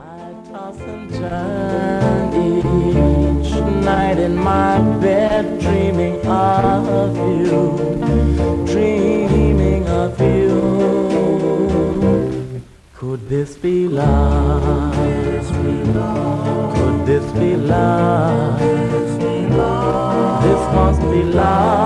I toss and turn each night in my bed, dreaming of you, dreaming of you. Could this be love? Could this be love? This must be love.